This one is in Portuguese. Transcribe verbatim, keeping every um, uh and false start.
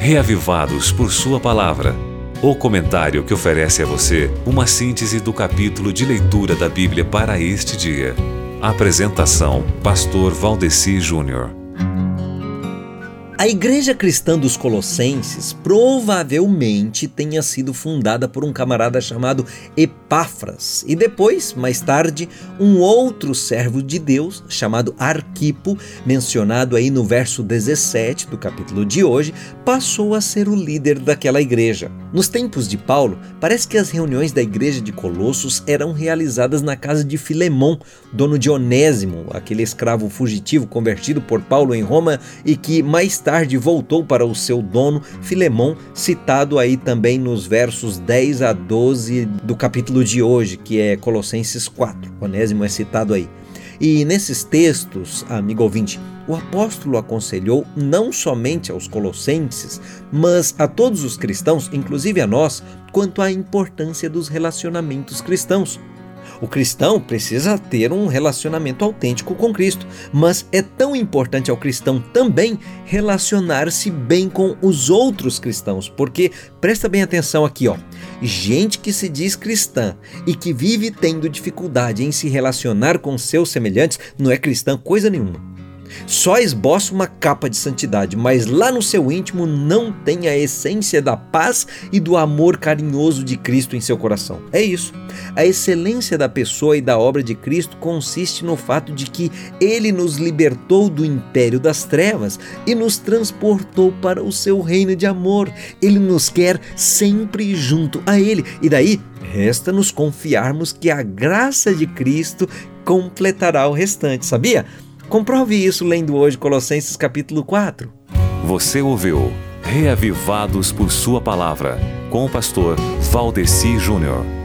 Reavivados por Sua Palavra. O comentário que oferece a você uma síntese do capítulo de leitura da Bíblia para este dia. Apresentação: Pastor Valdeci Júnior. A Igreja Cristã dos Colossenses provavelmente tenha sido fundada por um camarada chamado Epáfras e depois, mais tarde, um outro servo de Deus chamado Arquipo, mencionado aí no verso dezessete do capítulo de hoje, passou a ser o líder daquela igreja. Nos tempos de Paulo, parece que as reuniões da igreja de Colossos eram realizadas na casa de Filemão, dono de Onésimo, aquele escravo fugitivo convertido por Paulo em Roma e que mais tarde tarde voltou para o seu dono, Filemão, citado aí também nos versos dez a doze do capítulo de hoje, que é Colossenses quatro. Onésimo é citado aí. E nesses textos, amigo ouvinte, o apóstolo aconselhou não somente aos colossenses, mas a todos os cristãos, inclusive a nós, quanto à importância dos relacionamentos cristãos. O cristão precisa ter um relacionamento autêntico com Cristo, mas é tão importante ao cristão também relacionar-se bem com os outros cristãos, porque, presta bem atenção aqui, ó, gente que se diz cristã e que vive tendo dificuldade em se relacionar com seus semelhantes não é cristã coisa nenhuma. Só esboça uma capa de santidade, mas lá no seu íntimo não tem a essência da paz e do amor carinhoso de Cristo em seu coração. É isso. A excelência da pessoa e da obra de Cristo consiste no fato de que Ele nos libertou do império das trevas e nos transportou para o seu reino de amor. Ele nos quer sempre junto a Ele. E daí, resta-nos confiarmos que a graça de Cristo completará o restante, sabia? Comprove isso lendo hoje Colossenses capítulo quatro. Você ouviu Reavivados por Sua Palavra, com o pastor Valdeci Júnior.